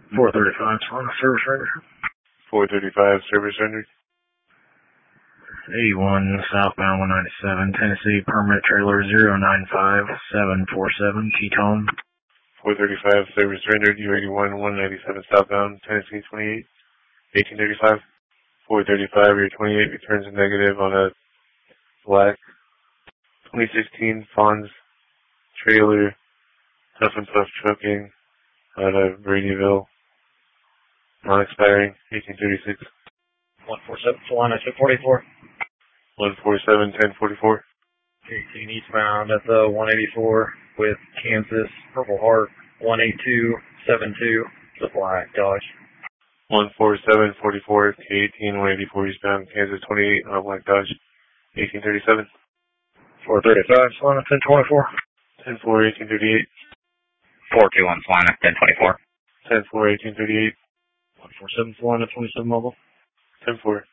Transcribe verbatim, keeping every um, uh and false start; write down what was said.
four thirty-five, Solana service render. four thirty-five, service rendered. eighty-one, southbound one ninety-seven, Tennessee, permit trailer zero nine five seven four seven, Ketone. four thirty-five, service rendered, U eighty-one, one ninety-seven, southbound, Tennessee, twenty-eight, eighteen thirty-five. four thirty-five, rear twenty-eight, returns a negative on a black twenty sixteen Fonz trailer, tough and tough trucking out of Bradyville, non-expiring, eighteen thirty-six. one forty-seven, Solana two forty-four. one forty-seven, ten forty-four. eighteen eastbound at the one eighty-four with Kansas, Purple Heart, one eighty-two seventy-two, the black Dodge. one forty-seven, forty-four, K eighteen, one eighty-four eastbound, Kansas twenty-eight, on a black Dodge, eighteen thirty-seven. four thirty-five, Solana ten twenty-four. ten four, eighteen thirty-eight. four two one, Solana ten twenty-four. ten four, eighteen thirty-eight. one forty-seven, Solana twenty-seven mobile. ten four.